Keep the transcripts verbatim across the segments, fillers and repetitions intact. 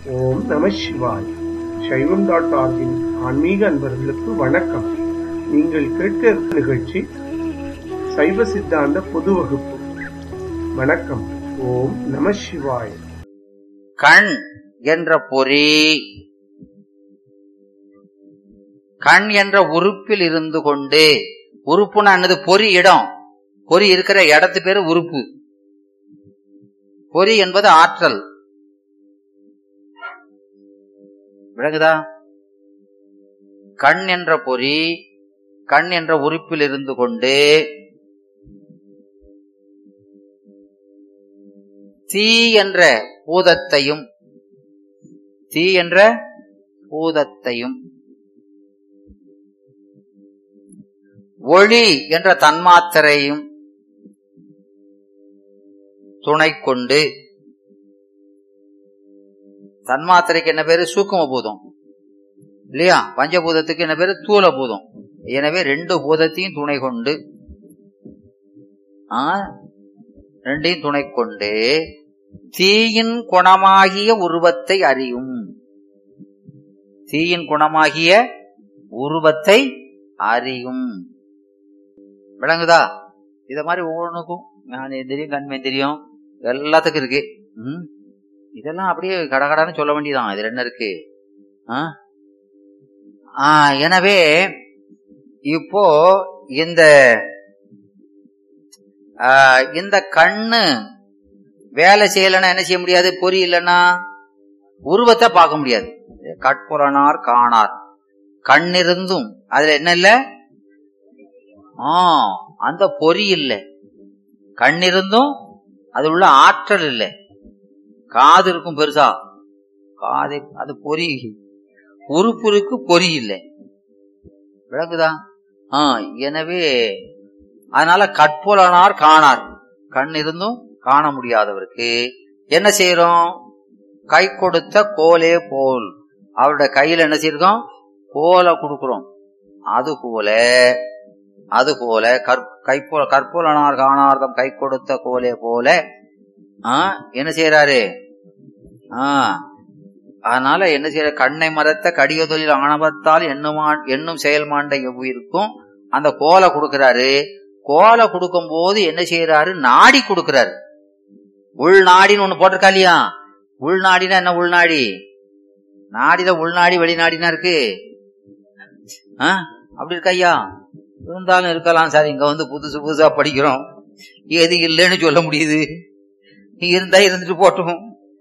ஓம் நம சிவாய். சைவம் டாட் ஆர்கின் ஆன்மீக அன்பர்களுக்கு வணக்கம். நீங்கள் கேட்க இருக்கும் நிகழ்ச்சி சைவ சித்தாந்த பொது வகுப்பு. வணக்கம். ஓம் நம சிவாய். கண் என்ற பொறி, கண் என்ற உறுப்பில் இருந்து கொண்டு, உறுப்புனா என்னது? பொறி இடம். பொறி இருக்கிற இடத்து பேரு உறுப்பு. பொறி என்பது ஆற்றல். விளங்குதா? கண் என்ற பொறி கண் என்ற உறுப்பில் இருந்து கொண்டு தீ என்ற பூதத்தையும் தீ என்ற பூதத்தையும் ஒளி என்ற தன்மாத்திரையும் துணை கொண்டு, தன்மாத்திரைக்கு என்ன பேரு? சூக்கும பூதம் இல்லையா? பஞ்சபூதத்துக்கு என்ன பேரு? தூல பூதம். எனவே ரெண்டு பூதத்தையும் துணை கொண்டு, ரெண்டையும் துணை கொண்டு தீயின் குணமாகிய உருவத்தை அறியும். தீயின் குணமாகிய உருவத்தை அறியும். விளங்குதா? இத மாதிரி ஒவ்வொன்றுக்கும் ஞானேந்திரியம், கண்மேந்திரியம் எல்லாத்துக்கும் இருக்கு. உம் இதெல்லாம் அப்படியே கடகடான்னு சொல்ல வேண்டியதான். இதுல என்ன இருக்கு? எனவே இப்போ இந்த இந்த கண்ணு வேலை செய்யலன்னா என்ன செய்ய முடியாது? பொறி இல்லைன்னா உருவத்தை பார்க்க முடியாது. கட்புலனார் காணார். கண்ணிருந்தும் அதுல என்ன இல்ல? ஆஹ் அந்த பொறி இல்லை. கண்ணிருந்தும் அது உள்ள ஆற்றல் இல்லை. காது இருக்கும் பெருசா, காது அது பொறி. உறுப்புருக்கு பொறி இல்லை. விளக்குதா? ஆஹ் எனவே அதனால கட்புலனார் காணார். கண் இருந்தும் காண முடியாதவருக்கு என்ன செய்யறோம்? கை கொடுத்த கோலே போல். அவருடைய கையில என்ன செய்யறோம்? கோலை கொடுக்கிறோம். அது போல அது போல கைப்போல கற்புலனார் காணார்தம் கை கொடுத்த கோலே போல என்ன செய்யறாரு? ஆஹ் அதனால என்ன செய்யற? கண்ணை மரத்த கடிய தொழில் ஆணவத்தால் எண்ணுமா எண்ணும் செயல்மாண்ட எவ்வுயிருக்கும் அந்த கோலை கொடுக்கிறாரு. கோலை கொடுக்கும் போது என்ன செய்யறாரு? நாடி கொடுக்கிறாரு. உள்நாடின்னு ஒண்ணு போட்டிருக்கா இல்லையா? உள்நாடினா என்ன? உள்நாடி நாடில உள்நாடி வெளிநாடினா இருக்கு. ஆஹ் அப்படி இருக்கா ஐயா? இருந்தாலும் இருக்கலாம் சார். இங்க வந்து புதுசு புதுசா படிக்கிறோம். எது இல்லைன்னு சொல்ல முடியுது? இருந்தா இருந்துட்டு போட்டோம்.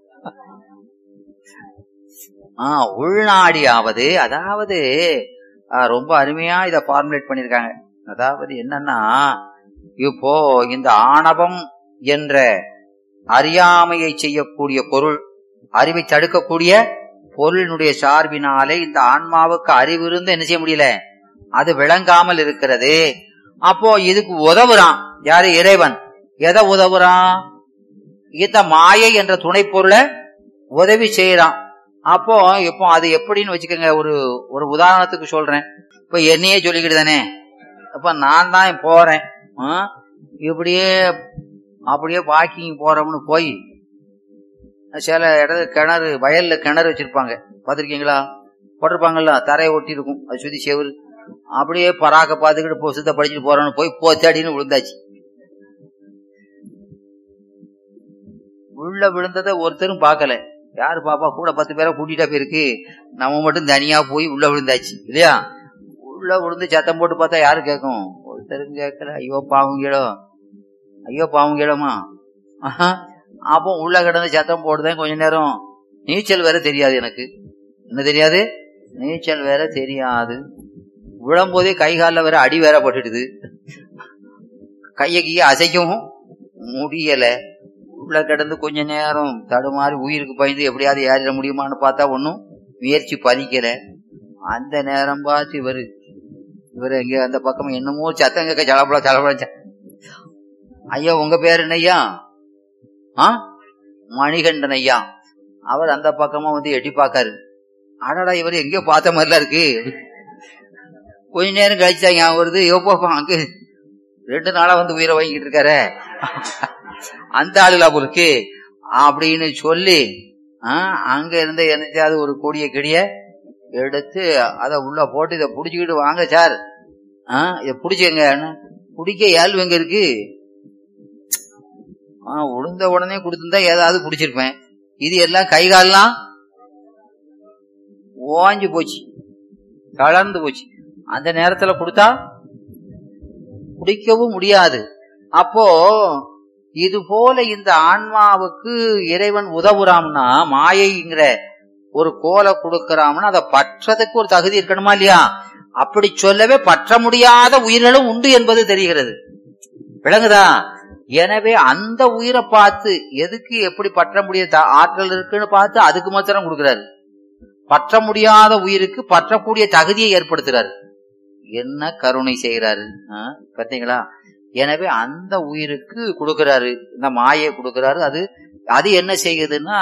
ஆஹ் உள்நாடியாவது, அதாவது ரொம்ப அருமையா இத ஃபார்முலேட் பண்ணிருக்காங்க. அதாவது என்னன்னா, இப்போ இந்த ஆணவம் என்ற அறியாமையை செய்யக்கூடிய பொருள், அறிவை தடுக்கக்கூடிய பொருளினுடைய சார்பினாலே இந்த ஆன்மாவுக்கு அறிவு இருந்து என்ன செய்ய முடியல? அது விளங்காமல் இருக்கிறது. அப்போ இதுக்கு உதவுறான் யாரு? இறைவன். எதை உதவுறான்? இந்த மாயை என்ற துணை பொருளை உதவி செய்யறான். அப்போ இப்போ அது எப்படின்னு வச்சுக்கோங்க. ஒரு ஒரு உதாரணத்துக்கு சொல்றேன். இப்ப என்னையே சொல்லிக்கிட்டு தானே, அப்ப நான் தான் போறேன், இப்படியே அப்படியே வாக்கிங் போறோம்னு போய் சில இடத்துல கிணறு, வயல்ல கிணறு வச்சிருப்பாங்க, பாத்திருக்கீங்களா? போட்டிருப்பாங்கல்ல, தரையை ஒட்டி இருக்கும், அது சுத்தி செவரு. அப்படியே பராக்க பாத்துக்கிட்டு போ சுத்த படிச்சுட்டு போறோம்னு போய் போத்தாடின்னு விழுந்தாச்சு. உள்ள விழுந்ததை ஒருத்தரும் பார்க்கல. யாரு பாப்பா? கூட பத்து பேரை கூட்டிட்டா போயிருக்கு, நம்ம மட்டும் தனியா போய் உள்ள விழுந்தாச்சு இல்லையா? உள்ள விழுந்து சத்தம் போட்டு பார்த்தா யாரு கேட்கும்? ஒருத்தரும் கேட்கல. ஐயோ பாவம் கேளோ, ஐயோ பாவம் கேளோமா. அப்போ உள்ள கிடந்து சத்தம் போட்டுதான் கொஞ்ச நேரம். நீச்சல் வேற தெரியாது எனக்கு. என்ன தெரியாது? நீச்சல் வேற தெரியாது. விழும்போதே கை காலில் வேற அடி வேற பட்டுடுது. கைய கைய அசைக்கவும் முடியல. உள்ள கிடந்து கொஞ்ச நேரம் தடுமாறி உயிருக்கு பயந்து எப்படியாவது ஏறிட முடியுமான்னு பார்த்தா ஒன்னும் முயற்சி பலிக்கல. அந்த நேரம் பார்த்து இவரு இவரு எங்க அந்த பக்கம் என்னமோ சத்தம் கேட்க ஜலபுல ஜலபுல. ஐயா உங்க பேரு என்னையா? ஆ மணிகண்டன் ஐயா. அவர் அந்த பக்கமா வந்து எட்டி பாக்காரு. அடடா இவரு எங்கேயோ பார்த்த மாதிரிலாம் இருக்கு. கொஞ்ச நேரம் கழிச்சாங்க வருது. யோப்பா அங்க ரெண்டு நாளா வந்து உயிரை வாங்கிட்டு இருக்காரு அந்த ஆளுலா பொருக்கு அப்படின்னு சொல்லி ஆஹ் அங்க இருந்த என்னைக்காவது ஒரு கொடிய கிடிய எடுத்து அதை உள்ள போட்டு இதை புடிச்சுக்கிட்டு வாங்க சார், ஆஹ் இதை புடிச்சுங்க. குடிக்க ஏழ்வு எங்க இருக்கு? ஆஹ் உளுந்த உடனே கொடுத்துருந்தா ஏதாவது குடிச்சிருப்பேன். இது எல்லாம் கை கால்லாம் ஓஞ்சு போச்சு, கலர்ந்து போச்சு. அந்த நேரத்துல கொடுத்தா குடிக்கவும் முடியாது. அப்போ இது போல இந்த ஆன்மாவுக்கு இறைவன் உதவுறாம்னா, மாயைங்கிற ஒரு கோலை கொடுக்கறாம்னா அதை பற்றதுக்கு ஒரு தகுதி இருக்கணுமா இல்லையா? அப்படி சொல்லவே பற்ற முடியாத உயிர்களும் உண்டு என்பது தெரிகிறது. விளங்குதா? எனவே அந்த உயிரை பார்த்து எதுக்கு எப்படி பற்ற முடியாத ஆற்றல் இருக்குன்னு பார்த்து அதுக்கு மாத்திரம் கொடுக்கிறாரு. பற்ற முடியாத உயிருக்கு பற்றக்கூடிய தகுதியை ஏற்படுத்துறாரு. என்ன கருணை செய்கிறாரு பார்த்தீங்களா? எனவே அந்த உயிருக்கு கொடுக்கிறாரு, இந்த மாயை கொடுக்கிறாரு. அது அது என்ன செய்யுதுன்னா,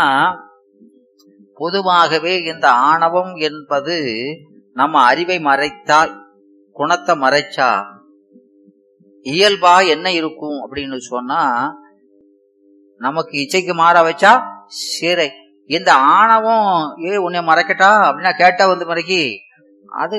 பொதுவாகவே இந்த ஆணவம் என்பது நம்ம அறிவை மறைத்தா, குணத்தை மறைச்சா இயல்பா என்ன இருக்கும் அப்படின்னு சொன்னா, நமக்கு இச்சைக்கு மாற வச்சா சீரை. இந்த ஆணவம் ஏ உன்னை மறைக்கட்டா அப்படின்னா கேட்டா வந்து மறைக்கி, அது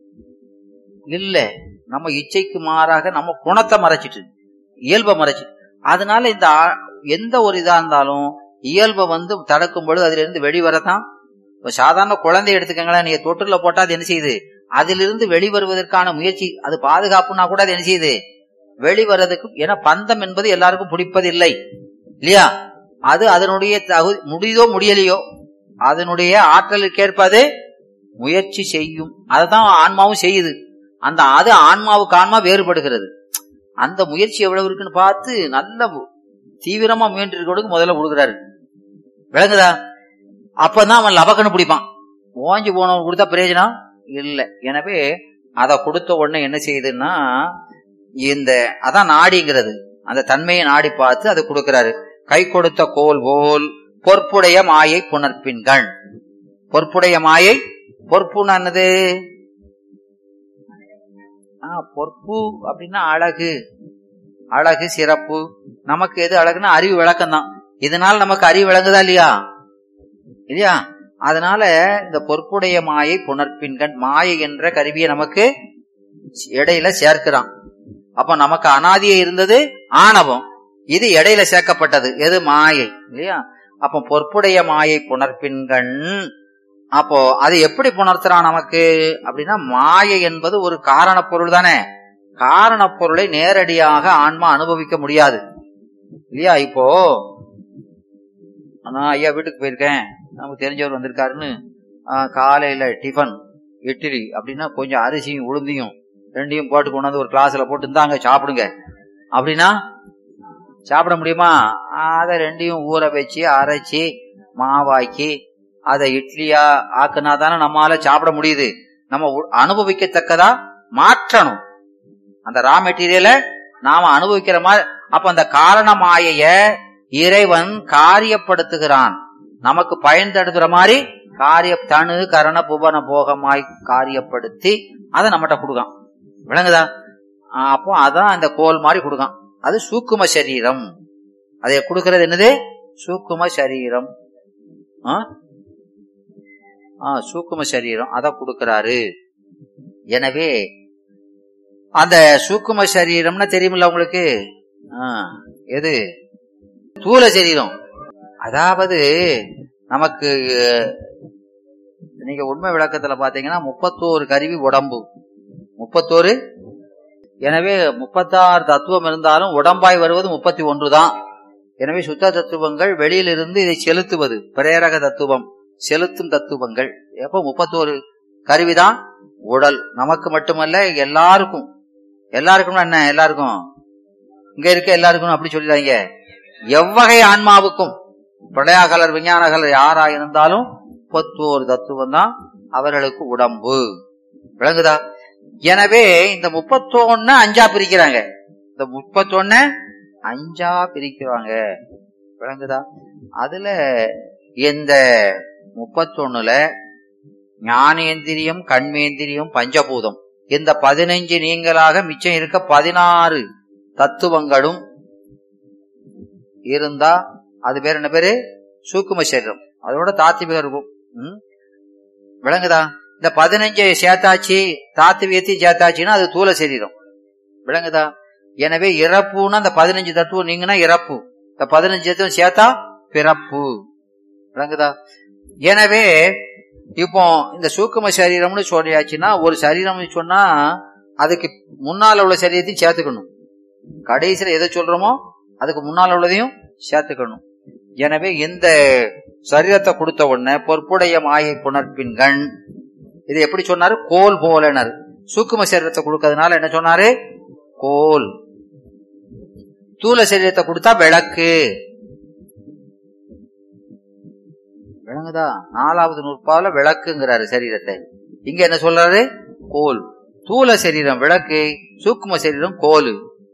இல்ல, நம்ம இச்சைக்கு மாறாக நம்ம குணத்தை மறைச்சிட்டு, இயல்பை மறைச்சிட்டு. அதனால இந்த எந்த ஒரு இதா இருந்தாலும் இயல்பை வந்து தடுக்கும் பொழுது அதுல இருந்து வெளிவரதான். சாதாரண குழந்தை எடுத்துக்கங்களேன், நீங்க தொற்றுல போட்டா அது என்ன செய்யுது? அதிலிருந்து வெளிவருவதற்கான முயற்சி, அது பாதுகாப்புனா கூட அது என்ன செய்யுது? வெளிவரதுக்கு. ஏன்னா பந்தம் என்பது எல்லாருக்கும் பிடிப்பதில்லை இல்லையா? அது அதனுடைய தகுதி, முடியுதோ முடியலையோ அதனுடைய ஆற்றலுக்கு ஏற்பது முயற்சி செய்யும். அதுதான் ஆன்மாவும் செய்யுது. அந்த அது ஆன்மாவுக்கு ஆன்மா வேறுபடுகிறது. அந்த முயற்சி எவ்வளவு இருக்குன்னு பார்த்து நல்ல தீவிரமா முயன்று இருக்கிறதுக்கு முதல்ல கொடுக்குறாரு. விளங்குதா? அப்பதான் அவன் லபக்கன்னு பிடிப்பான். ஓஞ்சி போனவன் கொடுத்தா பிரயோஜனம் இல்லை. எனவே அதை கொடுத்த உடனே என்ன செய்யுதுன்னா, இந்த அதான் நாடிங்கிறது, அந்த தன்மையை நாடி பார்த்து அதை கொடுக்கிறாரு. கை கொடுத்த கோல் போல் பொற்புடைய மாயை புணர்ப்பின்கள். பொற்புடைய மாயை, பொற்புன்னு பொற்பு அப்படின்னா அழகு, அழகு சிறப்பு. நமக்கு எது அழகுன்னா அறிவு விளக்கம் தான். இதனால நமக்கு அறிவு விளங்குதா இல்லையா? இல்லையா? அதனால இந்த பொற்புடைய மாயை புணர்ப்பின்கள், மாயை என்ற கருவியை நமக்கு இடையில சேர்க்கிறான். அப்ப நமக்கு அனாதியே இருந்தது ஆணவம், இது இடையில சேர்க்கப்பட்டது எது? மாயை இல்லையா? அப்ப பொற்புடைய மாயை புணர்ப்பின்கள். அப்போ அது எப்படி புணர்த்துறான் நமக்கு அப்படின்னா, மாயை என்பது ஒரு காரண பொருள் தானே. காரண பொருளை நேரடியாக ஆன்மா அனுபவிக்க முடியாது இல்லையா? இப்போ நான் ஐயா வீட்டுக்கு போயிருக்கேன், நமக்கு தெரிஞ்சவர் வந்திருக்காருன்னு காலையில டிஃபன் இட்லி அப்படின்னா கொஞ்சம் அரிசியும் உளுந்தியும் ரெண்டையும் போட்டு கொண்டாந்து ஒரு கிளாஸ்ல போட்டு இருந்தாங்க சாப்பிடுங்க அப்படின்னா சாப்பிட முடியுமா? அதை ரெண்டையும் ஊற வச்சு அரைச்சி மாவாக்கி அதை இட்லியா ஆக்குனா தானே நம்மளால சாப்பிட முடியுது. நம்ம அனுபவிக்கத்தக்கதா மாற்றணும் அந்த ரா மெட்டீரியல, நாம அனுபவிக்கிற மாதிரி. அப்ப அந்த காரண மாயைய இறைவன் காரியப்படுத்துகிறான், நமக்கு பயன் தடுக்கிற மாதிரி காரிய தனு கரண புவன போகமாய் காரியப்படுத்தி அதை நம்மகிட்ட கொடுக்கான். விளங்குதா? அப்போ அதான் அந்த கோல் மாதிரி கொடுக்கான். அது சூக்கும சரீரம். அதை கொடுக்கறது என்னது? சூக்கும சரீரம். சூக்கும சரீரம் அதை கொடுக்கிறாரு. எனவே அந்த சூக்கும சரீரம்னா தெரியுமில்ல உங்களுக்கு? எது? தூல சரீரம். அதாவது நமக்கு நீங்க உண்மை விளக்கத்துல பாத்தீங்கன்னா முப்பத்தோரு கருவி உடம்பு, முப்பத்தோரு. எனவே முப்பத்தாறு தத்துவம் இருந்தாலும் உடம்பாய் வருவது முப்பத்தி ஒன்று தான். எனவே சுத்த தத்துவங்கள் வெளியிலிருந்து இதை செலுத்துவது பிரேரக தத்துவம், செலுத்தும் தத்துவங்கள். எப்ப முப்பத்தோரு கருவிதான் உடல். நமக்கு மட்டுமல்ல, எல்லாருக்கும். எல்லாருக்கும் என்ன? எல்லாருக்கும் இங்க இருக்க எல்லாருக்கும் அப்படி சொல்லிடாங்க. எவ்வகை ஆன்மாவுக்கும், பிரளயாகலர் விஞ்ஞானகலர் யாரா இருந்தாலும் முப்பத்தோரு தத்துவம் தான் அவர்களுக்கு உடம்பு. விளங்குதா? எனவே இந்த முப்பத்தொன்னு அஞ்சா பிரிக்கிறாங்க. இந்த முப்பத்தொன்னு அஞ்சா பிரிக்கிறாங்க. விளங்குதா? அதுல இந்த முப்பத்தொன்னுல ஞானேந்திரியம், கண்மேந்திரியம், பஞ்சபூதம், இந்த பதினஞ்சு நீங்களாக மிச்சம் இருக்க பதினாறு தத்துவங்களும் இருந்தா அது பேர் என்ன பேரு? சூக்கும சரீரம். அதோட தாத்விகம் இருக்கும். ம் விளங்குதா? இந்த பதினஞ்சு சேர்த்தாச்சு, தாத்வியத்தையும் சேர்த்தாச்சுன்னா அது தூல சரீரம். விளங்குதா? எனவே இறப்புன்னா அந்த பதினஞ்சு தத்துவம் நீங்கன்னா இறப்பு, இந்த பதினஞ்சு தத்துவம் சேர்த்தா பிறப்பு. விளங்குதா? எனவே இப்போ இந்த சூக்கும சரீரம்னு சொல்லியாச்சுன்னா, ஒரு சரீரம் சொன்னா அதுக்கு முன்னால உள்ள சரீரத்தையும் சேர்த்துக்கணும். கடைசியில எதை சொல்றோமோ அதுக்கு முன்னால உள்ளதையும் சேர்த்துக்கணும். எனவே இந்த சரீரத்தை கொடுத்த உடனே பொற்புடைய மாயை புணர்ப்பின்கண், இது எப்படி சொன்னாரு? கோல் போலனர். சூக்கும சரீரத்தை கொடுக்கறதுனால என்ன சொன்னாரு? கோல். தூல சரீரத்தை கொடுத்தா விளக்கு. விளங்குதா? நாலாவது நூற்பால விளக்குங்கிறாரு சரீரத்தை. இங்க என்ன சொல்றாரு? கோல். தூல சரீரம் விளக்கு, சூக்கும சரீரம் கோல்.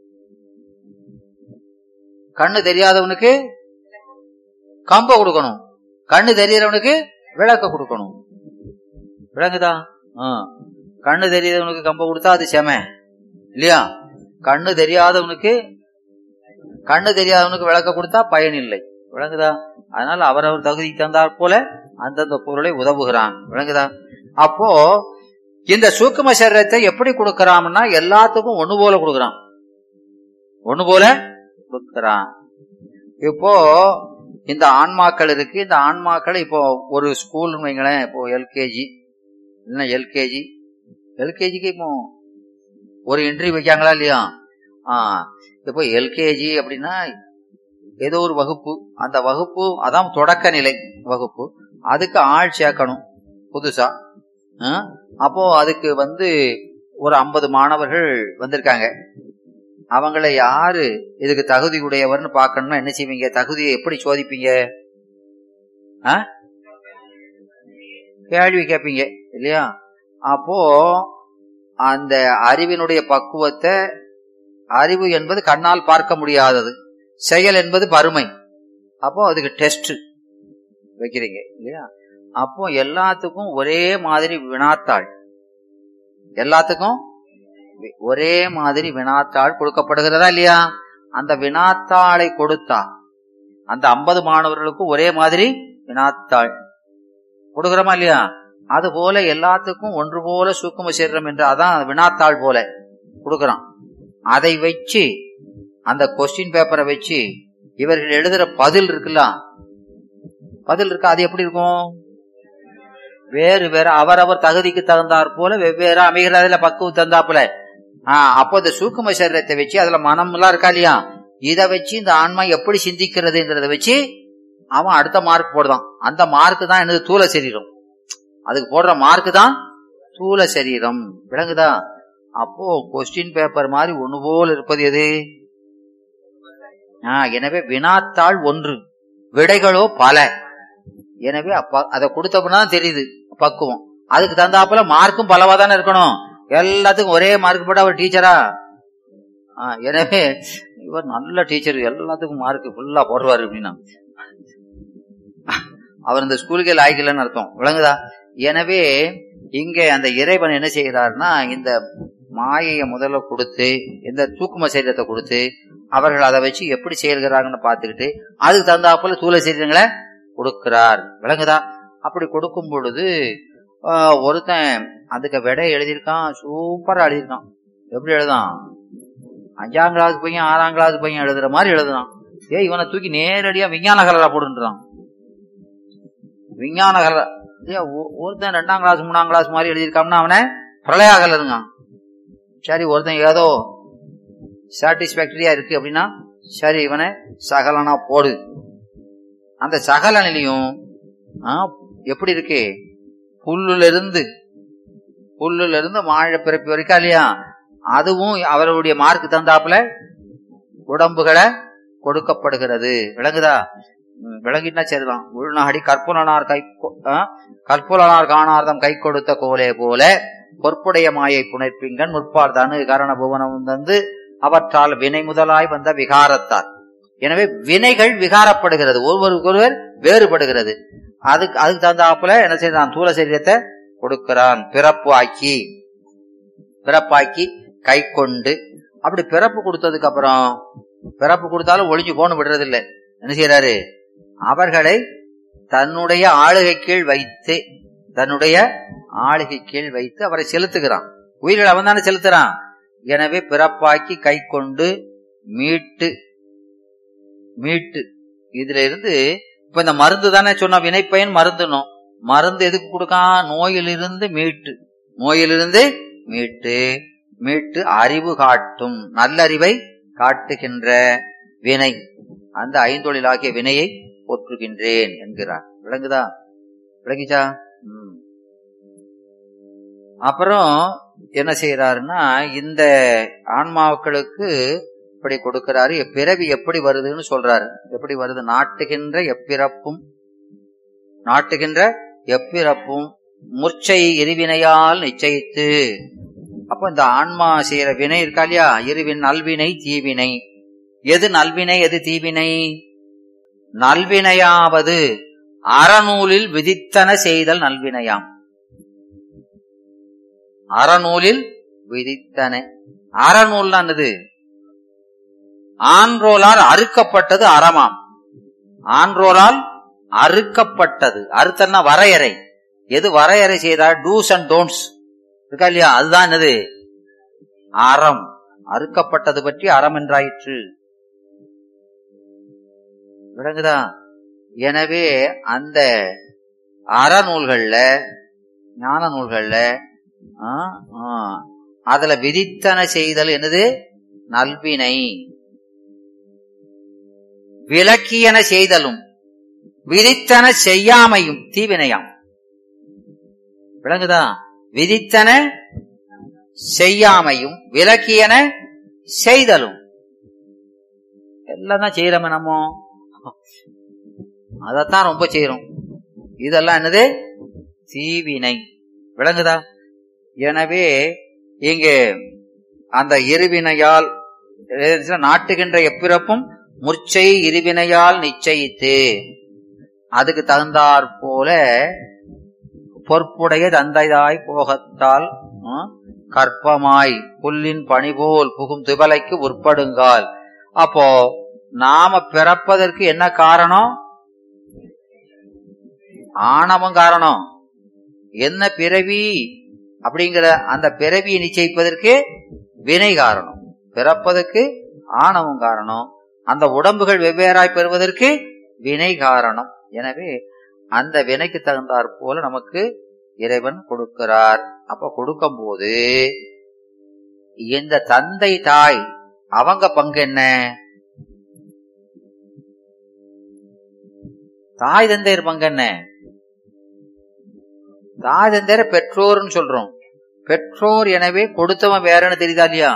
கண்ணு தெரியாதவனுக்கு கம்ப கொடுக்கணும், கண்ணு தெரியறவனுக்கு விளக்க கொடுக்கணும். விளங்குதா? கண்ணு தெரியாதவனுக்கு கம்ப கொடுத்தா அது செம இல்லையா? கண்ணு தெரியாதவனுக்கு கண்ணு தெரியாதவனுக்கு விளக்க கொடுத்தா பயன் இல்லை. விளங்குதா? அதனால அவரவர் தகுதிக்கு தந்தாற் போல அந்தந்த பொருளை உதவுகிறான். விளங்குதா? அப்போ இந்த சூக்கும சரீரத்தை எப்படி கொடுக்கறான்னா எல்லாத்துக்கும் ஒண்ணு போல கொடுக்கறான், ஒண்ணு போல கொடுக்கறான். இப்போ இந்த ஆன்மாக்கள் இருக்கு, இந்த ஆன்மாக்களை இப்போ ஒரு ஸ்கூல் வைங்களேன், இப்போ எல்கேஜி இல்ல எல்கேஜி எல்கேஜிக்கு இப்போ ஒரு இன்டர்வியூ வைக்காங்களா இல்லையா? ஆஹ் இப்போ எல்கேஜி அப்படின்னா ஏதோ ஒரு வகுப்பு, அந்த வகுப்பு அதான் தொடக்க நிலை வகுப்பு, அதுக்கு ஆள் சேர்க்கணும் புதுசா. அப்போ அதுக்கு வந்து ஒரு ஐம்பது மாணவர்கள் வந்திருக்காங்க. அவங்கள யாரு இதுக்கு தகுதி உடையவர்னு பாக்கணும்னா என்ன செய்வீங்க? தகுதியை எப்படி சோதிப்பீங்க? கேள்வி கேட்பீங்க இல்லையா? அப்போ அந்த அறிவினுடைய பக்குவத்தை, அறிவு என்பது கண்ணால் பார்க்க முடியாதது, செயல் என்பது பருமை. அப்போ அதுக்கு டெஸ்ட் வைக்கிறீங்க இல்லையா? அப்போ எல்லாத்துக்கும் ஒரே மாதிரி வினாத்தாள், எல்லாத்துக்கும் ஒரே மாதிரி வினாத்தாள் கொடுக்கப்படுகிறதா இல்லையா? அந்த வினாத்தாளை கொடுத்தா அந்த ஐம்பது மாணவர்களுக்கும் ஒரே மாதிரி வினாத்தாள் கொடுக்கிறோமா இல்லையா? அது போல எல்லாத்துக்கும் ஒன்று போல சூக்கும சரீரம் என்று அதான் வினாத்தாள் போல கொடுக்கறான். அதை வச்சு அந்த கொஸ்டின் பேப்பரை வச்சு இவர்கள் எழுதுற பதில் இருக்குல்ல, பதில் இருக்கு, அது எப்படி இருக்கும்? வேறு வேற அவரவர் தகுதிக்கு தகுந்தாற் போல வெவ்வேறு அமைகிறதுல பக்குவம் தந்தாப்புல. ஆஹ் அப்போ இந்த சூக்கும சரீரத்தை வச்சு அதுல மனம் எல்லாம் இருக்கா இல்லையா? இதை வச்சு இந்த ஆன்மா எப்படி சிந்திக்கிறதுங்கிறத வச்சு அவன் அடுத்த மார்க் போடுதான். அந்த மார்க் தான் என்னது? தூல சரீரம். அதுக்கு போடுற மார்க் தான் தூல சரீரம். விளங்குதா? அப்போ கொஸ்டின் பேப்பர் மாதிரி ஒண்ணு போல் இருப்பது எது? ஆஹ் எனவே வினாத்தாள் ஒன்று, விடைகளோ பல. எனவே அப்ப அதை கொடுத்தப்பதான் தெரியுது பக்குவம். அதுக்கு தந்தாப்புல மார்க்கும் பலவா தானே இருக்கணும். எல்லாத்துக்கும் ஒரே மார்க் போட்டா அவர் டீச்சரா? எனவே இவர் நல்ல டீச்சர், எல்லாத்துக்கும் மார்க் ஃபுல்லா போடுவாரு அப்படின்னா அவர் இந்த ஸ்கூலுக்கே லாய்க்கலன்னு அர்த்தம். விளங்குதா? எனவே இங்க அந்த இறைவன் என்ன செய்கிறார்னா, இந்த மாயையை முதல்ல கொடுத்து இந்த தூக்கும சரீரத்தை கொடுத்து அவர்கள் அதை வச்சு எப்படி செயல்கிறாங்கன்னு பார்த்துக்கிட்டு அதுக்கு தந்தாப்புல தூல சரீரங்களை கொடுக்கிறார். விளங்குதா? அப்படி கொடுக்கும் பொழுது ஒருத்தன் அதுக்கு விடை எழுதியிருக்கான், சூப்பரா எழுதியிருக்கான். எப்படி எழுதான்? அஞ்சாம் கிளாஸ் பையன் ஆறாம் கிளாஸ் பையன் எழுதுற மாதிரி எழுதுறான். ஏ இவனை தூக்கி நேரடியா விஞ்ஞான கலரா போடுன்றான். விஞ்ஞான கலர் ஒருத்தன் ரெண்டாம் கிளாஸ் மூணாம் கிளாஸ் மாதிரி எழுதியிருக்கான்னா அவனை பிரளயா கலருங்க. சரி, ஒருத்தன் ஏதோ சாட்டிஸ்பாக்டரியா இருக்கு அப்படின்னா சரி இவனை சகலனா போடு. அந்த சகலனிலையும் எப்படி இருக்கு? புல்லுல இருந்து புல்லுல இருந்து வாழை பிறப்பி வரைக்கும் இல்லையா? அதுவும் அவர்களுடைய மார்க்கு தந்தாப்புல உடம்புகளை கொடுக்கப்படுகிறது. விளங்குதா? விளங்கிட்டா சரிதான். உள்நாடி கற்புலனார் கை கற்புலனார் காணார்தம் கை கொடுத்த கோலே போல பொற்புடைய மாயை புனைப்பிங்கன் முற்பார் தனு கரண புவனம் தந்து அவற்றால் வினை முதலாய் வந்த விகாரத்தார். எனவே வினைகள் விகாரப்படுகிறது, ஒருவருக்கொருவர் வேறுபடுகிறது. அதுக்கு அதுக்கு தந்தாப்புல என்ன செய்யறான்? தூல சரீரத்தை கொடுக்கிறான். பிறப்பு ஆக்கி பிறப்பாக்கி கை கொண்டு அப்படி பிறப்பு கொடுத்ததுக்கு அப்புறம் பிறப்பு கொடுத்தாலும் ஒளிஞ்சு போன விடுறது இல்லை. என்ன செய்யறாரு? அவர்களை தன்னுடைய ஆளுகை கீழ் வைத்து தன்னுடைய ஆளுகை கீழ் வைத்து அவரை செலுத்துகிறான். உயிர்கள் அவன் தானே செலுத்துறான். எனவே பிறப்பாக்கி கை கொண்டு மீட்டு மீட்டு இதுல இருந்து இப்ப இந்த மருந்து தானே சொன்ன, வினைப்பயன் மருந்துனும். மருந்து எதுக்கு கொடுக்கான்? நோயிலிருந்து மீட்டு நோயிலிருந்து மீட்டு மீட்டு அறிவு காட்டும் நல்லறிவை காட்டுகின்ற வினை, அந்த ஐந்தொழிலாகிய வினையை போற்றுகின்றேன் என்கிறார். விளங்குதா? விளங்கிச்சா? உம் அப்புறம் என்ன செய்யறாருன்னா, இந்த ஆன்மாக்களுக்கு இப்படி கொடுக்கிறாரு. பிறவி எப்படி வருதுன்னு சொல்றாரு. எப்படி வருது? நாட்டுகின்ற எப்பிறப்பும் நாட்டுகின்ற எப்பிறப்பும் முற்சை இருவினையால் நிச்சயித்து. அப்ப இந்த ஆன்மா செய்யற வினை இருக்கா இல்லையா, இருவின் நல்வினை தீவினை. எது நல்வினை எது தீவினை? நல்வினையாவது அறநூலில் விதித்தன செய்தல் நல்வினையாம். அறநூலில் விதித்தன. அறநூல் என்னது? ஆன்றோலால் அறுக்கப்பட்டது அறமாம். ஆன்றோலால் அறுக்கப்பட்டது. அறுத்தன்னா வரையறை. எது வரையறை செய்தால் டூஸ் அண்ட் டோன்ட்ஸ் இருக்கா இல்லையா, அதுதான் என்னது? அறம். அறுக்கப்பட்டது பற்றி அறம் என்றாயிற்று. விளங்குதா? எனவே அந்த அறநூல்கள்ல ஞான நூல்கள்ல அதுல விதித்தன செய்தல் என்னது? நல்வினை. விலக்கியன செய்தலும் விதித்தன செய்யாமையும் தீவினையாம். விளங்குதா? விதித்தன செய்யாமையும் விலக்கியன செய்தலும் எல்லாம் தான் செய்யறோம். நம்ம அதத்தான் ரொம்ப செய்யறோம். இதெல்லாம் என்னது? தீவினை. விளங்குதா? எனவே இங்கே அந்த இருவினையால் நாட்டுகின்ற எப்பிறப்பும் முற்சை இருவினையால் நிச்சயித்து, அதுக்கு தகுந்தாற் போல பொற்புடைய தந்தைதாய் போகத்தால் கற்பமாய் புல்லின் பணிபோல் புகும் திவலைக்கு உட்படுங்கால். அப்போ நாம பிறப்பதற்கு என்ன காரணம்? ஆணவம் காரணம். என்ன பிறவி அப்படிங்கிற அந்த பிறவியை நிச்சயிப்பதற்கு வினை காரணம். பிறப்பதற்கு ஆணவம் காரணம். அந்த உடம்புகள் வெவ்வேறாய் பெறுவதற்கு வினை காரணம். எனவே அந்த வினைக்கு தகுந்தாற் போல நமக்கு இறைவன் கொடுக்கிறார். அப்ப கொடுக்கும் போது இந்த தந்தை தாய் அவங்க பங்கு என்ன? தாய் தந்தையர் பங்கு என்ன? தாய் தந்தையர பெற்றோர்னு சொல்றோம். பெற்றோர் எனவே கொடுத்தவன் வேறன்னு தெரியுதா இல்லையா?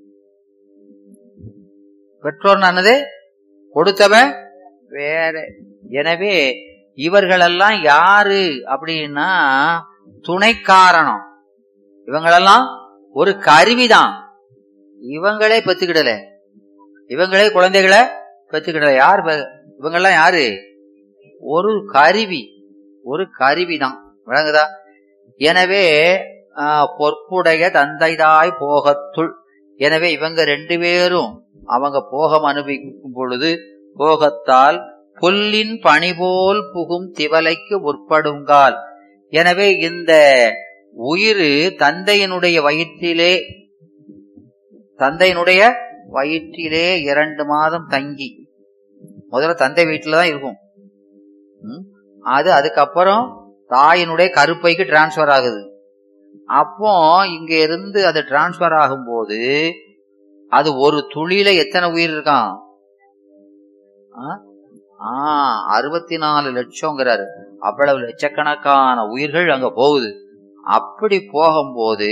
பெற்றோர் ஆனது கொடுத்தவன் வேற. எனவே இவர்களெல்லாம் யாரு அப்படின்னா துணை காரணம். இவங்களெல்லாம் ஒரு கருவிதான். இவங்களே பெத்துக்கிடல, இவங்களே குழந்தைகளை பெத்துக்கிடல. யார் இவங்கெல்லாம்? யாரு? ஒரு கருவி, ஒரு கருவிதான். விளங்குதா? எனவே பொற்புடைய தந்தைதாய் போகத்துள். எனவே இவங்க ரெண்டு பேரும் அவங்க போகம் அனுபவிக்கும் பொழுது போகத்தால் புல்லின் பணிபோல் புகும் திவலைக்கு உட்படுங்கால். எனவே இந்த உயிர் தந்தையினுடைய வயிற்றிலே தந்தையினுடைய வயிற்றிலே இரண்டு மாதம் தங்கி, முதல்ல தந்தை வீட்டுலதான் இருக்கும். அது அதுக்கப்புறம் தாயினுடைய கருப்பைக்கு டிரான்ஸ்பர் ஆகுது. அப்போ இங்க இருந்து அது டிரான்ஸ்பர் ஆகும் போது அது ஒரு துளியில எத்தனை உயிர் இருக்கான்? ஆஹ் அறுபத்தி நாலு லட்சம்ங்கிறாரு. அவ்வளவு லட்சக்கணக்கான உயிர்கள் அங்க போகுது. அப்படி போகும்போது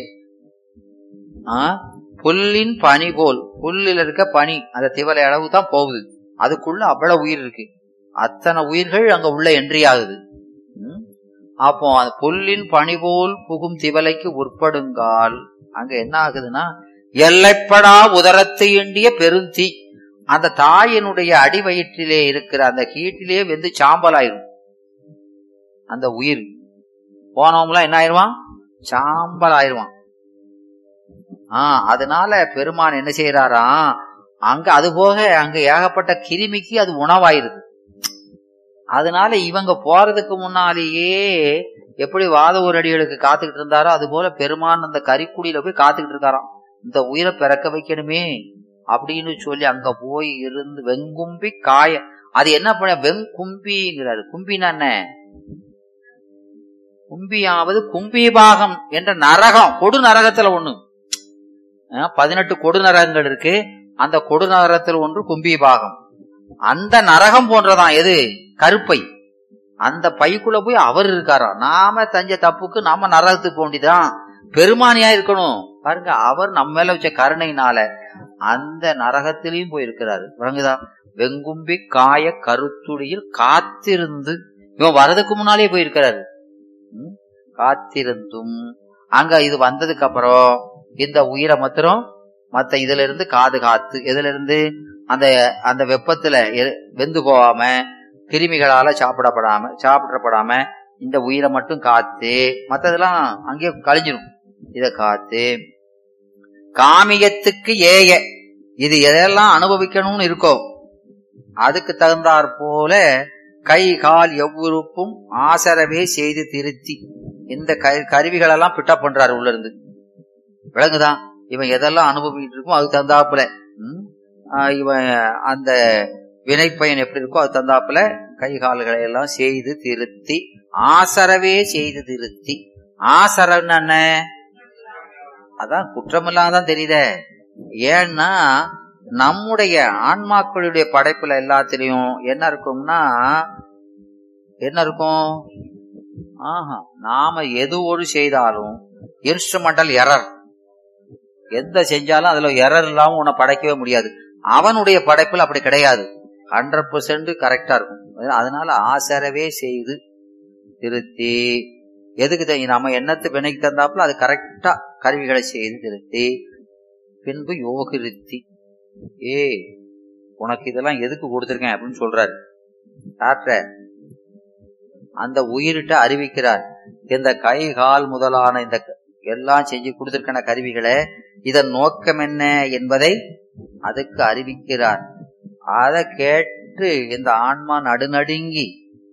புல்லின் பனி போல், புல்லில் இருக்க பனி அந்த திவலை அளவு தான் போகுது. அதுக்குள்ள அவ்வளவு உயிர் இருக்கு. அத்தனை உயிர்கள் அங்க உள்ள என்ட்ரி ஆகுது. அப்போ அந்த புல்லின் பனி போல் புகும் திவலைக்கு உட்படுங்கால் அங்க என்ன ஆகுதுன்னா எல்லைப்படா உதரத்தை எண்டிய பெருந்தீ அந்த தாயினுடைய அடி வயிற்றிலே இருக்கிற அந்த ஹீட்டிலே வெந்து சாம்பல் ஆயிரும். அந்த உயிர் போனவங்களாம் என்ன ஆயிருவான்? சாம்பல் ஆயிருவான். ஆஹ் அதனால பெருமான் என்ன செய்யறாராம், அங்க அது போக அங்க ஏகப்பட்ட கிருமிக்கு அது உணவாயிருது. அதனால இவங்க போறதுக்கு முன்னாலேயே எப்படி வாத ஒரு அடிகளுக்கு காத்துக்கிட்டு இருந்தாரோ அது போல பெருமான் அந்த கரிக்குடியில போய் காத்துக்கிட்டு இருக்காராம். இந்த உயிரை பிறக்க வைக்கணுமே அப்படின்னு சொல்லி அங்க போய் இருந்து வெங்கும்பி காய அது என்ன பண்ண வெங்கும்பிங்கிறாரு. கும்பினா என்ன? கும்பியாவது கும்பிபாகம் என்ற நரகம், கொடு நரகத்துல ஒண்ணு, பதினெட்டு கொடு நரகங்கள் இருக்கு. அந்த கொடு நரகத்தில் ஒன்று கும்பிபாகம். அந்த நரகம் போன்றதான் எது? கருப்பை. அந்த பைக்குள்ள போய் அவர் இருக்காராம். நாம தஞ்ச தப்புக்கு நாம நரகத்துக்கு போண்டிதான் பெருமானியா இருக்கணும் பாருங்க. அவர் நம்ம மேல வச்ச கருணையினால அந்த நரகத்திலையும் போயிருக்கிறாரு. வழங்குதா? வெங்கும்பி காய கருத்துடியில் காத்திருந்து இவன் வரதுக்கு முன்னாலே போயிருக்கிறாரு. காத்திருந்தும் அங்க இது வந்ததுக்கு அப்புறம் இந்த உயிரை மாத்திரம் மத்த இதுல இருந்து காது காத்து, எதுல இருந்து அந்த அந்த வெப்பத்துல வெந்து போகாம கிருமிகளால சாப்பிடப்படாம சாப்பிடப்படாம இந்த உயிரை மட்டும் காத்து மத்ததெல்லாம் அங்கே கழிஞ்சிடும். இத காத்து காமியத்துக்கு ஏய இது எதெல்லாம் அனுபவிக்கணும்னு இருக்கோ அதுக்கு தகுந்தாற் போல கை கால் எவ்வுறுப்பும் ஆசரவே செய்து திருத்தி இந்த கருவிகள் எல்லாம் பிட்டப் பண்றாரு உள்ள இருந்து. விளங்குதான்? இவன் எதெல்லாம் அனுபவிக்கிட்டு இருக்கோ அதுக்கு தந்தாப்புல இவன் அந்த வினைப்பயன் எப்படி இருக்கோ அது தந்தாப்புல கை கால்களை எல்லாம் செய்து திருத்தி ஆசரவே செய்து திருத்தி. ஆசரம் என்ன? அதான் குற்றமில்லாதான் தெரியுத. ஏன்னா நம்முடைய ஆன்மாக்களுடைய படைப்புல எல்லாத்திலையும் என்ன இருக்கும்னா என்ன இருக்கும்? ஆஹா நாம எது ஒரு செய்தாலும் இன்ஸ்ட்ருமெண்டல் எரர், எந்த செஞ்சாலும் அதுல எரர் இல்லாம உன்னை படைக்கவே முடியாது. அவனுடைய படைப்புல அப்படி கிடையாது, ஹண்ட்ரட் பெர்சென்ட் கரெக்டா இருக்கும். அதனால ஆசரவே செய்து திருத்தி எதுக்கு நம்ம எண்ணத்து வினைக்கு தந்தாப்புல அது கரெக்டா கருவிகளை செய்து திருத்தி பின்பு யோகிருத்தி. ஏ உனக்கு இதெல்லாம் எதுக்கு கொடுத்திருக்கேன் அப்படின்னு சொல்றாரு டாக்டர். அந்த உயிரிட்ட அறிவிக்கிறார். இந்த கை கால் முதலான இந்த எல்லாம் செஞ்சு கொடுத்திருக்கிற கருவிகளை இதன் நோக்கம் என்ன என்பதை அதுக்கு அறிவிக்கிறார். அதை கேட்டு இந்த ஆன்மா நடுநடுங்கி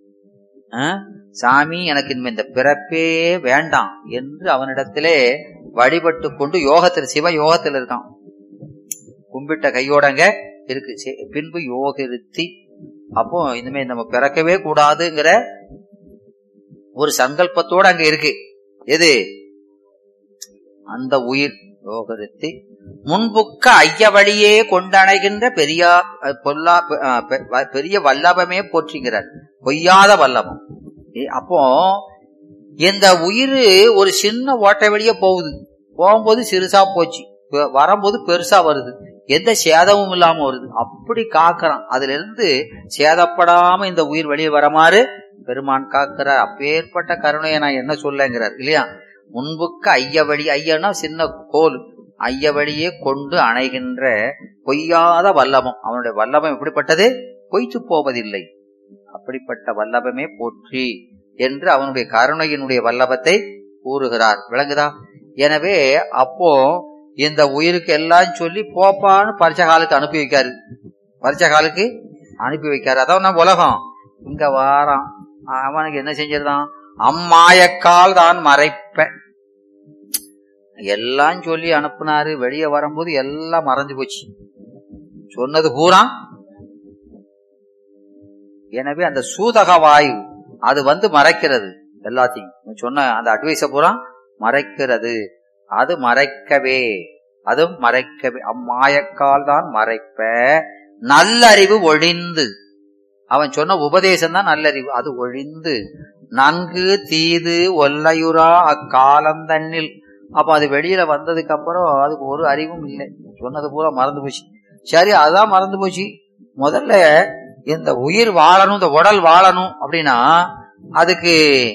சாமி எனக்கு இனிமே இந்த பிறப்பே வேண்டாம் என்று அவனிடத்திலே வழிபட்டு கொண்டு யோகத்தில் சிவ யோகத்தில் இருக்கான். கும்பிட்ட கையோடங்க இருக்கு. பின்பு யோகிருத்தி. அப்போ இனிமே நம்ம பிறக்கவே கூடாதுங்கிற ஒரு சங்கல்பத்தோட அங்க இருக்கு. எது? அந்த உயிர் யோகருத்தி முன்புக்க ஐய வழியே கொண்டணைகின்ற பெரிய பொல்லா பெரிய வல்லபமே போற்றுகிறார். பொய்யாத வல்லபம். அப்போ இந்த உயிர் ஒரு சின்ன ஓட்டை வழியே போகுது. போகும்போது சிறுசா போச்சு, வரும்போது பெருசா வருது, எந்த சேதமும் இல்லாம வருது. அப்படி காக்கிறான். அதுல இருந்து சேதப்படாம இந்த உயிர் வெளியே வரமாறு பெருமான் காக்கிறார். அப்பேற்பட்ட கருணையை நான் என்ன சொல்லங்கிறார் இல்லையா? முன்புக்க ஐய வழி, ஐயன்னா சின்ன கோல், ஐய வழியே கொண்டு அணைகின்ற பொய்யாத வல்லபம். அவனுடைய வல்லபம் எப்படிப்பட்டது? பொய்த்து போவதில்லை. அப்படிப்பட்ட வல்லபமே போற்றி என்று அவனுடைய கருணையினுடைய வல்லபத்தை கூறுகிறார். விளங்குதா? எனவே அப்போ இந்த உயிருக்கு எல்லாம் சொல்லி போப்பான்னு பரிச்சகாலுக்கு அனுப்பி வைக்காரு. பரிச்சகாலுக்கு அனுப்பி வைக்காரு. அதான் நம்ம உலகம் இங்க வாரான். அவனுக்கு என்ன செஞ்சிருந்தான்? அம்மாயக்கால் தான் மறைப்ப எல்லாம் சொல்லி அனுப்புனாரு. வெளியே வரும்போது எல்லாம் மறைஞ்சு போச்சு, சொன்னது பூரா. எனவே அந்த சூதக வாயு அது வந்து மறைக்கிறது எல்லாத்தையும். சொன்ன அந்த அட்வைஸ பூரா மறைக்கிறது. அது மறைக்கவே அது மறைக்கவே அம்மாயக்கால் தான் மறைப்ப நல்லறிவு ஒழிந்து. அவன் சொன்ன உபதேசம் தான் நல்லறிவு. அது ஒழிந்து நன்கு தீது ஒல்லையுறா அக்காலந்தண்ணில். அப்ப அது வெளியில வந்ததுக்கு அப்புறம் அதுக்கு ஒரு அறிவும் இல்லை, சொன்னது பூரா மறந்து போச்சு. சரி, அதான் மறந்து போச்சு. முதல்ல இந்த உயிர் வாழணும், இந்த உடல் வாழணும் அப்படின்னா அதுக்கு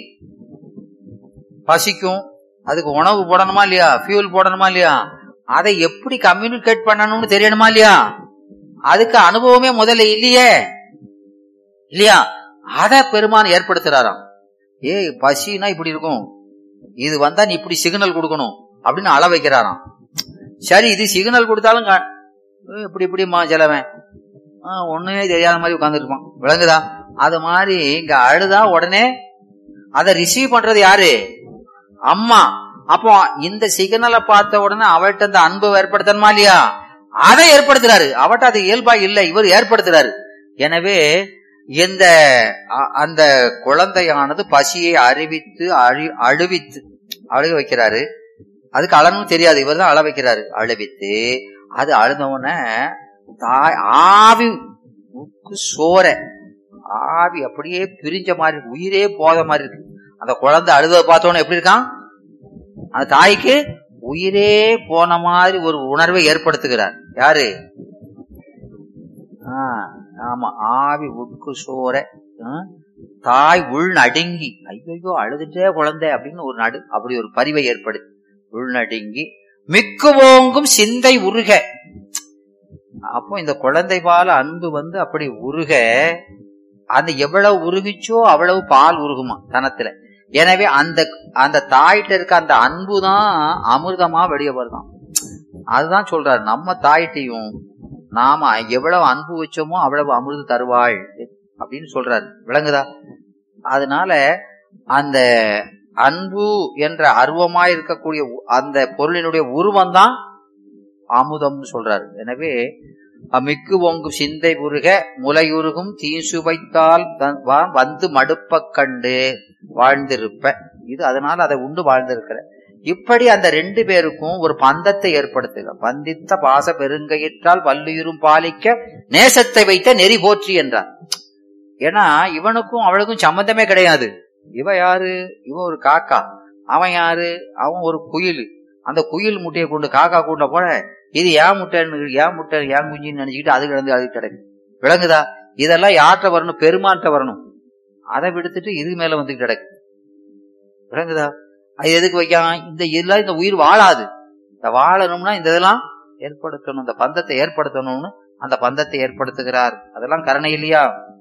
பசிக்கும், அதுக்கு உணவு போடணுமா இல்லையா, ஃபியூல் போடணுமா இல்லையா, அதை எப்படி கம்யூனிகேட் பண்ணணும்னு தெரியணுமா இல்லையா, அதுக்கு அனுபவமே முதல்ல இல்லையே இல்லையா. அத பெருமான் ஏற்படுத்துறாராம். ஏ பசினா இப்படி இருக்கும், இது வந்தா நீ இப்படி சிக்னல் கொடுக்கணும் அப்படின்னு அள வைக்கிறாராம். சரி, இது சிக்னல் கொடுத்தாலும் இப்படி இப்படி மா செலவன் ஒண்ணுமே தெரியாத மாதிரி உட்கார்ந்து இருப்பான். விளங்குதா? அது மாதிரி இங்க அழுதா உடனே அதை ரிசீவ் பண்றது யாரு? அம்மா. அப்போ இந்த சிக்னலை பார்த்த உடனே அவள்கிட்ட அந்த அன்பு ஏற்படுத்தணுமா இல்லையா? அதை ஏற்படுத்துறாரு. அவட்ட அது இயல்பா இல்ல, இவர் ஏற்படுத்துறாரு. எனவே இந்த அந்த குழந்தையானது பசியை அறிவித்து அழி அழுவித்து அழுக வைக்கிறாரு. அதுக்கு அழனும் தெரியாது, இவர் தான் அழ வைக்கிறாரு. அழுவித்து அது அழுதவன தாய் ஆவி சோர ஆவி அப்படியே பிரிஞ்ச மாதிரி இருக்கு, உயிரே போத மாதிரி இருக்கு. அந்த குழந்தை அழுத பார்த்தோன்னு எப்படி இருக்கான்? அந்த தாய்க்கு உயிரே போன மாதிரி ஒரு உணர்வை ஏற்படுத்துகிறார். யாரு? ஆஹ் ஆமா, ஆவி உட்கு சோர தாய் உள் நடுங்கி, ஐயோ அழுதுட்டே குழந்தை அப்படின்னு ஒரு நடு, அப்படி ஒரு பரிவை ஏற்படுத்தி உள் நடுங்கி மிக்கு ஓங்கும் சிந்தை உருக. அப்போ இந்த குழந்தை பால அன்பு வந்து அப்படி உருக, அந்த எவ்வளவு உருகிச்சோ அவ்வளவு பால் உருகுமா தனத்துல. எனவே அந்த அந்த தாயிட்ட இருக்க அந்த அன்புதான் அமிர்தமா வெளியே வருதான். அதுதான் சொல்றாரு, நம்ம தாயிட்டையும் நாம எவ்வளவு அன்பு வச்சோமோ அவ்வளவு அமிர்த தருவாள் அப்படின்னு சொல்றாரு. விளங்குதா? அதனால அந்த அன்பு என்ற அருவமாய் இருக்கக்கூடிய அந்த பொருளினுடைய உருவம் தான் அமுதம்னு சொல்றாரு. எனவே மிக்கு ஓங்கு சிந்தை உருக முலையுருகும் தீசு வைத்தால் வந்து மடுப்ப கண்டு வாழ்ந்திருப்ப. இது அதனால அதை உண்டு வாழ்ந்திருக்கிற. இப்படி அந்த ரெண்டு பேருக்கும் ஒரு பந்தத்தை ஏற்படுத்துக. பந்தித்த பாச பெருங்கையிற்றால் வல்லுயிரும் பாலிக்க நேசத்தை வைத்த நெறி போற்றி என்றார். ஏன்னா இவனுக்கும் அவளுக்கும் சம்பந்தமே கிடையாது. இவ யாரு? இவன் ஒரு காக்கா. அவன் யாரு? அவன் ஒரு குயில். அந்த குயில் முட்டையை கொண்டு காக்கா கூண்ட போல இது ஏன் முட்டைன்னு ஏன் முட்டை ஏன் குஞ்சின்னு நினைச்சுக்கிட்டு அது கிடந்து அது கிடக்கு. விளங்குதா? இதெல்லாம் யார்கிட்ட வரணும்? பெருமான்கிட்ட வரணும். அதை விடுத்துட்டு இது மேல வந்து கிடக்கு. விளங்குதா? அது எதுக்கு வைக்காம? இந்த இதெல்லாம் இந்த உயிர் வாழாது. இந்த வாழணும்னா இந்த இதெல்லாம் ஏற்படுத்தணும், இந்த பந்தத்தை ஏற்படுத்தணும்னு அந்த பந்தத்தை ஏற்படுத்துகிறார். அதெல்லாம் கருணை இல்லையா?